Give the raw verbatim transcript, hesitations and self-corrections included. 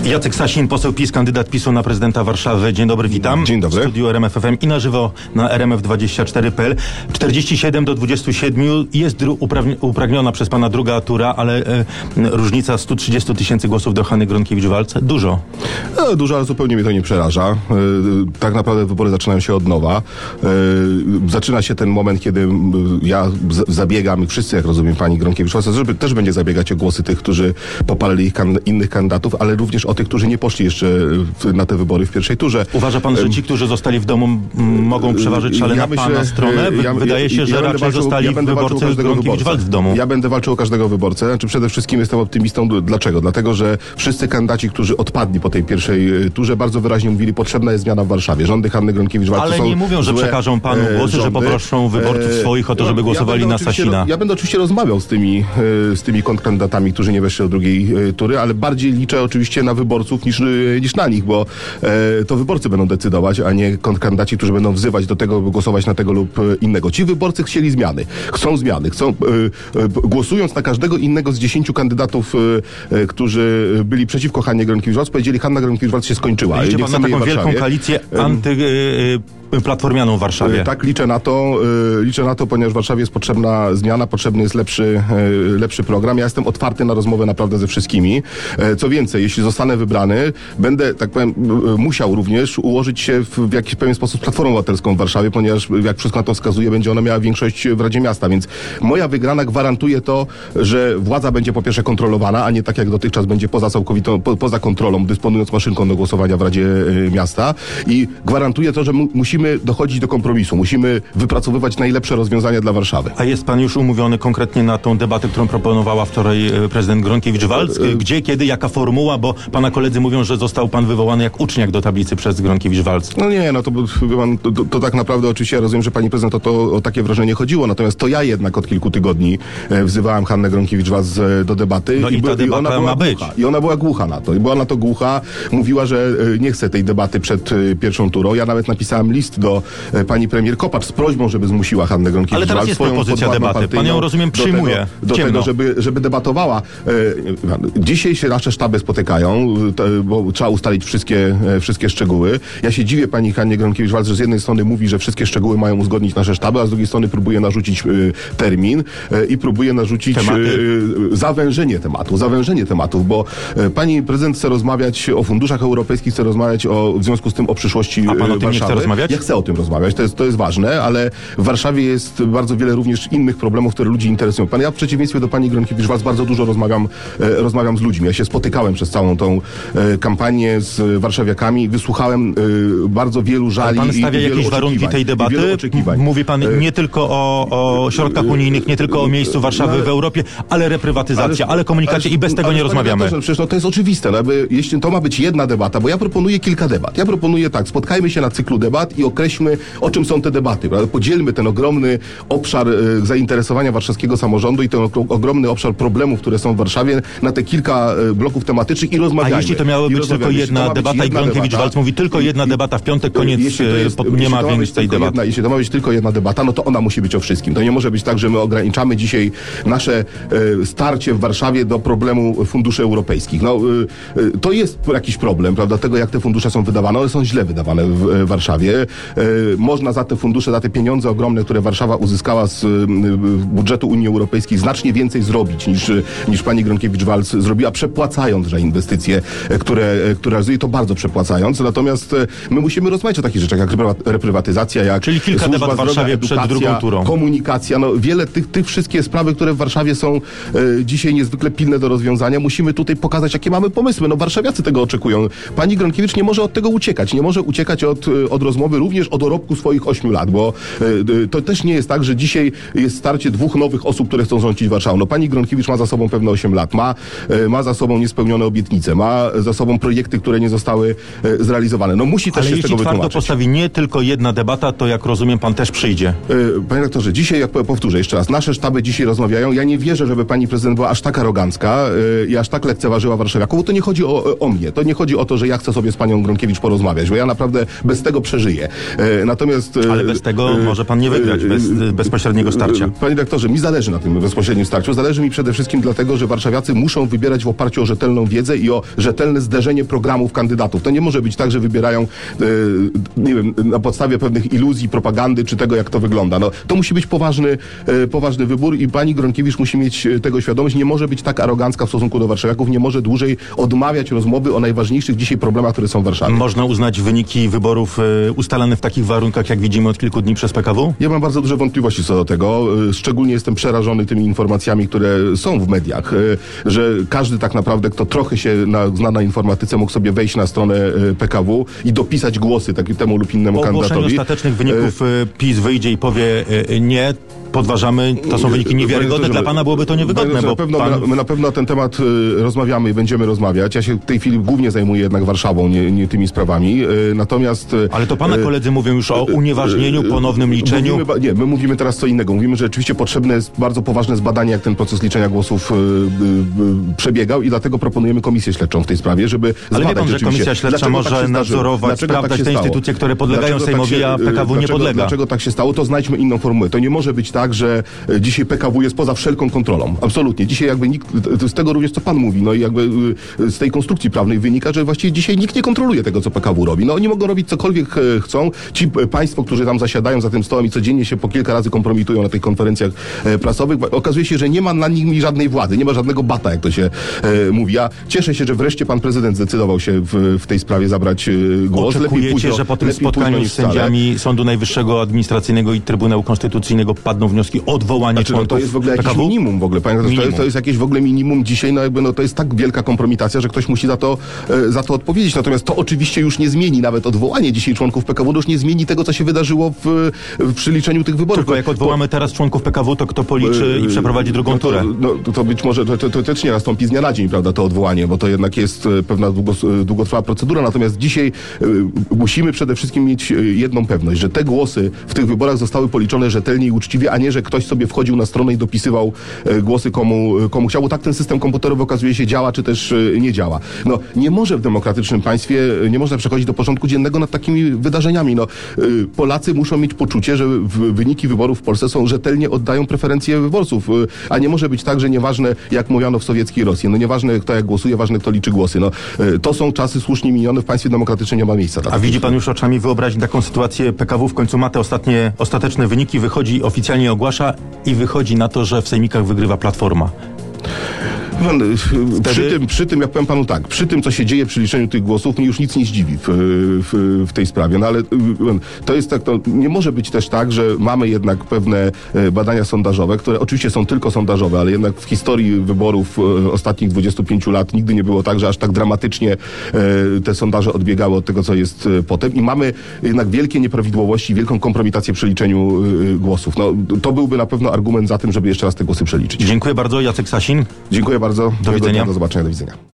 Jacek Sasin, poseł PiS, kandydat PiSu na prezydenta Warszawy. Dzień dobry, witam. Dzień dobry. W studiu R M F F M i na żywo na R M F dwadzieścia cztery kropka p l. czterdzieści siedem do dwudziestu siedmiu. Jest dru- uprawni- upragniona przez pana druga tura, ale e, różnica stu trzydziestu tysięcy głosów do Hanny Gronkiewicz-Waltz. Dużo. No, dużo, ale zupełnie mnie to nie przeraża. E, tak naprawdę wybory zaczynają się od nowa. E, zaczyna się ten moment, kiedy ja z- zabiegam, i wszyscy, jak rozumiem, pani Gronkiewicz-Waltz, żeby też będzie zabiegać o głosy tych, którzy poparli ich kan- innych kandydatów, ale również o tych, którzy nie poszli jeszcze w, na te wybory w pierwszej turze. Uważa pan, że ci, którzy zostali w domu, m, mogą przeważyć szale Ja na myślę, pana stronę? Wy- ja- Wydaje ja- się, ja że będę raczej walczył- zostali ja będę walczył o wyborcy każdego Gronkiewicz-Waltz wyborcę. w domu. Ja będę walczył o każdego wyborcę. Znaczy przede wszystkim jestem optymistą. Dlaczego? Dlatego, że wszyscy kandydaci, którzy odpadli po tej pierwszej e, turze, bardzo wyraźnie mówili, potrzebna jest zmiana w Warszawie. Rządy Hanny Gronkiewicz-Waltz Ale są nie mówią, że złe, przekażą panu e, głosy, że rządy. poproszą wyborców E, swoich o to, no, żeby głosowali ja na będę Sasina. Ja będę oczywiście rozmawiał z tymi, e, z tymi kontrkandydatami, którzy nie weszli do drugiej e, tury, ale bardziej liczę oczywiście na wyborców niż, e, niż na nich, bo e, to wyborcy będą decydować, a nie kontrkandydaci, którzy będą wzywać do tego, by głosować na tego lub e, innego. Ci wyborcy chcieli zmiany. Chcą zmiany. Chcą, e, e, głosując na każdego innego z dziesięciu kandydatów, e, e, którzy byli przeciwko Hannie Gronkiewicz-Waltz, powiedzieli, Hanna Gronkiewicz-Waltz się skończyła. Liczy Nie pan na chcemy jej taką w wielką Warszawie. koalicję anty... y, y, platformianą w Warszawie. E, Tak, liczę na to, e, liczę na to, ponieważ w Warszawie jest potrzebna zmiana, potrzebny jest lepszy, e, lepszy program. Ja jestem otwarty na rozmowę naprawdę ze wszystkimi. E, Co więcej, jeśli zostanę wybrany, będę, tak powiem, e, musiał również ułożyć się w, w jakiś pewien sposób z Platformą Obywatelską w Warszawie, ponieważ, jak wszystko na to wskazuje, będzie ona miała większość w Radzie Miasta, więc moja wygrana gwarantuje to, że władza będzie po pierwsze kontrolowana, a nie tak jak dotychczas będzie poza całkowitą, po, poza kontrolą, dysponując maszynką do głosowania w Radzie e, Miasta, i gwarantuje to, że mu, musimy dochodzić do kompromisu. Musimy wypracowywać najlepsze rozwiązania dla Warszawy. A jest pan już umówiony konkretnie na tą debatę, którą proponowała wczoraj e, prezydent Gronkiewicz-Waltz? Gdzie, kiedy, jaka formuła? Bo pana koledzy mówią, że został pan wywołany jak uczniak do tablicy przez Gronkiewicz-Waltz. No nie, no to, wie pan, to, to, to tak naprawdę oczywiście ja rozumiem, że pani prezydent o, to, o takie wrażenie chodziło, natomiast to ja jednak od kilku tygodni e, wzywałem Hannę Gronkiewicz-Waltz e, do debaty. No i ta by- debata ona była ma być. głucha. I ona była głucha na to. I była na to głucha. Mówiła, że e, nie chce tej debaty przed e, pierwszą turą. Ja nawet napisałem list do e, pani premier Kopacz z prośbą, żeby zmusiła Hannę Gronkiewicz-Waltz, Ale teraz jest swoją propozycja podwładną debaty. Pan partyjną, ją, rozumiem, do przyjmuje. Tego, do Ciemno. tego, żeby, żeby debatowała. E, dzisiaj się nasze sztaby spotykają, to, bo trzeba ustalić wszystkie, e, wszystkie szczegóły. Ja się dziwię pani Hannie Gronkiewicz-Waltz, że z jednej strony mówi, że wszystkie szczegóły mają uzgodnić nasze sztaby, a z drugiej strony próbuje narzucić e, termin e, i próbuje narzucić e, zawężenie tematu, zawężenie tematów, bo e, pani prezydent chce rozmawiać o funduszach europejskich, chce rozmawiać o, w związku z tym o przyszłości A pan o e, tym nie chce Warszawy. rozmawiać? Ja chcę o tym rozmawiać, to jest, to jest ważne, ale w Warszawie jest bardzo wiele również innych problemów, które ludzi interesują. Pan, ja w przeciwieństwie do pani Gronkiewicz-Waltz bardzo dużo rozmawiam, e, rozmawiam z ludźmi. Ja się spotykałem przez całą tą e, kampanię z warszawiakami, wysłuchałem e, bardzo wielu żali. Ale pan stawia i, i jakieś warunki oczekiwań, tej i wielu debaty? oczekiwań. Mówi pan E, nie tylko o, o środkach unijnych, nie tylko o miejscu Warszawy no, w Europie, ale reprywatyzacja, ale, komunikacja ależ- i bez tego ależ, nie panie rozmawiamy. redaktorze, Przecież no, to jest oczywiste. No, aby, jeśli to ma być jedna debata, bo ja proponuję kilka debat. Ja proponuję tak, spotkajmy się na cyklu debat i określmy, o czym są te debaty. Prawda? Podzielmy ten ogromny obszar e, zainteresowania warszawskiego samorządu i ten o, ogromny obszar problemów, które są w Warszawie, na te kilka e, bloków tematycznych i A rozmawiajmy. jeśli to miało I być rozmawiajmy. tylko Jeśli to jedna ma być debata i jedna Gronkiewicz-Waltz debata, mówi tylko jedna debata w piątek, koniec, jeśli to jest, e, po- nie jeśli ma to być więcej tylko debat. Jedna, jeśli to ma być tylko jedna debata, no to ona musi być o wszystkim. To nie może być tak, że my ograniczamy dzisiaj nasze e, starcie w Warszawie do problemu funduszy europejskich. No, e, e, to jest jakiś problem, prawda, tego jak te fundusze są wydawane. One są źle wydawane w e, Warszawie. E, można za te fundusze, za te pieniądze ogromne, które Warszawa uzyskała z e, budżetu Unii Europejskiej, znacznie więcej zrobić niż, niż pani Gronkiewicz-Waltz zrobiła, przepłacając za inwestycje, e, które, e, które realizuje, to bardzo przepłacając. Natomiast e, my musimy rozmawiać o takich rzeczach jak reprywa- reprywatyzacja, jak Czyli kilka służba debat w zdrowia, Warszawie przed edukacja, drugą turą. komunikacja, no wiele tych, tych wszystkie sprawy, które w Warszawie są e, dzisiaj niezwykle pilne do rozwiązania, musimy tutaj pokazać, jakie mamy pomysły. No warszawiacy tego oczekują. Pani Gronkiewicz nie może od tego uciekać. Nie może uciekać od, e, od rozmowy również o dorobku swoich ośmiu lat, bo e, e, to też nie jest tak, że dzisiaj jest starcie dwóch nowych osób, które chcą rządzić Warszawą. No pani Gronkiewicz ma za sobą pewne osiem lat, ma, e, ma za sobą niespełnione obietnice, ma za sobą projekty, które nie zostały e, zrealizowane. No musi też Ale się z jeśli tego twardo wytłumaczyć. postawi nie tylko jedna debata, to jak rozumiem, pan też przyjdzie. E, Panie rektorze, dzisiaj, jak powtórzę jeszcze raz, nasze sztaby dzisiaj rozmawiają. Ja nie wierzę, żeby pani prezydent była aż tak arogancka e, i aż tak lekceważyła warszawiaków, bo to nie chodzi o, o mnie. To nie chodzi o to, że ja chcę sobie z panią Gronkiewicz porozmawiać, bo ja naprawdę bez tego przeżyję. E, natomiast... e, Ale bez tego e, może pan nie wygrać, bez e, bezpośredniego starcia. e, Panie rektorze, mi zależy na tym bezpośrednim starciu. Zależy mi przede wszystkim dlatego, że warszawiacy muszą wybierać w oparciu o rzetelną wiedzę i o rzetelne zderzenie programów kandydatów. To nie może być tak, że wybierają, e, nie wiem, na podstawie pewnych iluzji, propagandy, czy tego, jak to wygląda. No, to musi być poważny, e, poważny wybór i pani Gronkiewicz musi mieć tego świadomość. Nie może być tak arogancka w stosunku do warszawiaków, nie może dłużej odmawiać rozmowy o najważniejszych dzisiaj problemach, które są w Warszawie. Można uznać wyniki wyborów e, ustalane w takich warunkach, jak widzimy od kilku dni przez P K W? Ja mam bardzo duże wątpliwości co do tego. Szczególnie jestem przerażony tymi informacjami, które są w mediach, że każdy tak naprawdę, kto trochę się na, zna na informatyce, mógł sobie wejść na stronę P K W i dopisać głosy taki, temu lub innemu po kandydatowi. Po ogłoszeniu ostatecznych wyników PiS wyjdzie i powie nie, podważamy, to są wyniki niewiarygodne. Dla pana byłoby to niewygodne, bo na pewno, pan... my, my na pewno na ten temat y, rozmawiamy i będziemy rozmawiać. Ja się w tej chwili głównie zajmuję jednak Warszawą, nie, nie tymi sprawami. Y, natomiast... Y, Ale to pana koledzy mówią już o unieważnieniu, ponownym liczeniu. Mówimy, nie, my mówimy teraz co innego. Mówimy, że rzeczywiście potrzebne jest bardzo poważne zbadanie, jak ten proces liczenia głosów y, y, y, przebiegał i dlatego proponujemy komisję śledczą w tej sprawie, żeby Ale zbadać wie pan, że komisja śledcza tak może tak nadzorować, sprawdzać tak te stało? instytucje, które podlegają Dlaczego Sejmowi, tak się, a P K W nie dlaczego, podlega. Dlaczego tak się stało? To znajdźmy inną formułę. To nie może być tak, że dzisiaj P K W jest poza wszelką kontrolą. Absolutnie. Dzisiaj jakby nikt, z tego również co pan mówi, no i jakby z tej konstrukcji prawnej wynika, że właściwie dzisiaj nikt nie kontroluje tego, co P K W robi. No oni mogą robić cokolwiek chcą. Ci państwo, którzy tam zasiadają za tym stołem i codziennie się po kilka razy kompromitują na tych konferencjach prasowych, okazuje się, że nie ma na nimi żadnej władzy, nie ma żadnego bata, jak to się e, mówi. Ja cieszę się, że wreszcie pan prezydent zdecydował się w, w tej sprawie zabrać głos. Oczekujecie, późno, że po tym spotkaniu z wcale. sędziami Sądu Najwyższego, Administracyjnego i Trybunału Konstytucyjnego padną wnioski o odwołanie Znaczy, no, członków to jest w ogóle jakieś P K W? minimum w ogóle, panie redaktorze, to, Minimum. jest, to jest jakieś w ogóle minimum dzisiaj, no jakby no to jest tak wielka kompromitacja, że ktoś musi za to, e, za to odpowiedzieć. Natomiast to oczywiście już nie zmieni, nawet odwołanie dzisiaj członków P K W, to już nie zmieni tego, co się wydarzyło w, w przeliczeniu tych wyborów. Tylko jak odwołamy teraz członków P K W, to kto policzy i przeprowadzi drugą no to, turę? No to, to być może, to, to, to też nie nastąpi z dnia na dzień, prawda, to odwołanie, bo to jednak jest e, pewna długo, długotrwała procedura. Natomiast dzisiaj e, musimy przede wszystkim mieć jedną pewność, że te głosy w tych wyborach zostały policzone rzetelnie i uczciwie, a nie, że ktoś sobie wchodził na stronę i dopisywał e, głosy komu, komu chciał, bo tak ten system komputerowy okazuje się działa, czy też e, nie działa. No, nie może w demokratycznym państwie, e, nie można przechodzić do porządku dziennego nad takimi wydarzeniami. No, e, Polacy muszą mieć poczucie, że w, wyniki wyborów w Polsce są rzetelnie oddają preferencje wyborców, e, a nie może być tak, że nieważne, jak mówiono w sowieckiej Rosji, no nieważne kto jak głosuje, ważne kto liczy głosy. No, e, to są czasy słusznie minione, w państwie demokratycznym nie ma miejsca. A widzi pan już oczami wyobrazić taką sytuację? P K W w końcu ma te ostatnie, ostateczne wyniki, wychodzi, oficjalnie ogłasza i wychodzi na to, że w sejmikach wygrywa Platforma. Wtedy... Przy tym, przy tym, ja powiem panu tak, przy tym, co się dzieje przy liczeniu tych głosów, mnie już nic nie zdziwi w, w, w tej sprawie. No ale to jest tak, to nie może być też tak, że mamy jednak pewne badania sondażowe, które oczywiście są tylko sondażowe, ale jednak w historii wyborów ostatnich dwudziestu pięciu lat nigdy nie było tak, że aż tak dramatycznie te sondaże odbiegały od tego, co jest potem. I mamy jednak wielkie nieprawidłowości, wielką kompromitację przy liczeniu głosów. No, to byłby na pewno argument za tym, żeby jeszcze raz te głosy przeliczyć. Dziękuję bardzo. Jacek Sasin. Dziękuję bardzo. Do widzenia. Do zobaczenia. Do widzenia.